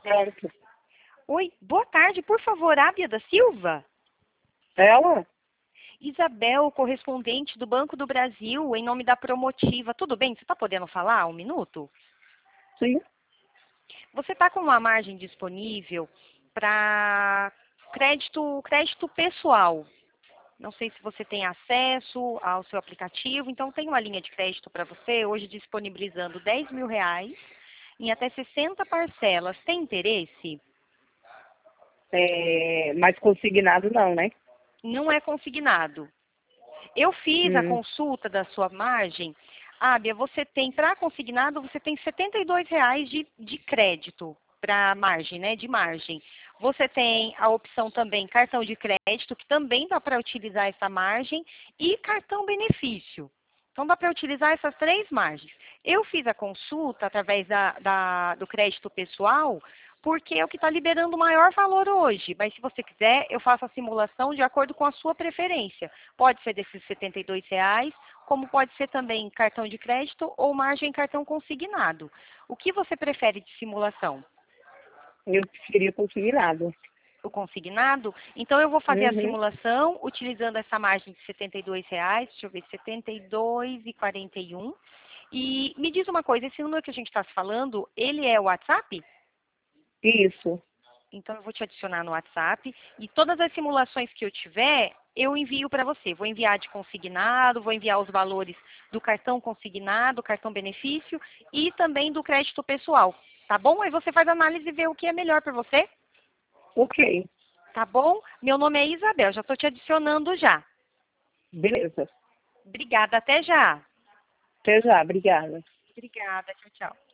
Certo. Oi, boa tarde, por favor, Ábia da Silva? Ela? Isabel, correspondente do Banco do Brasil, em nome da Promotiva. Tudo bem? Você está podendo falar um minuto? Sim. Você está com uma margem disponível para crédito pessoal. Não sei se você tem acesso ao seu aplicativo, então tem uma linha de crédito para você, hoje disponibilizando R$ 10.000 em até 60 parcelas. Tem interesse? Mas consignado não, né? Não é consignado. Eu fiz a Hum, consulta da sua margem. Ábia, você tem, para consignado, você tem R$ 72 de crédito para margem, né? De margem. Você tem a opção também cartão de crédito, que também dá para utilizar essa margem, e cartão benefício. Então dá para utilizar essas três margens. Eu fiz a consulta através do crédito pessoal, porque é o que está liberando o maior valor hoje. Mas se você quiser, eu faço a simulação de acordo com a sua preferência. Pode ser desses R$ 72, como pode ser também cartão de crédito ou margem cartão consignado. O que você prefere de simulação? eu queria consignado. O consignado? Então eu vou fazer a Uhum. simulação utilizando essa margem de R$ 72. Deixa eu ver, 72,41. E me diz uma coisa, esse número que a gente está se falando, ele é o WhatsApp? Isso. Então, eu vou te adicionar no WhatsApp e todas as simulações que eu tiver, eu envio para você. Vou enviar de consignado, vou enviar os valores do cartão consignado, cartão benefício e também do crédito pessoal. Tá bom? Aí você faz a análise e vê o que é melhor para você. Ok. Tá bom? Meu nome é Isabel, já estou te adicionando já. Beleza. Obrigada, até já. Até já. Obrigada. Obrigada, tchau, tchau.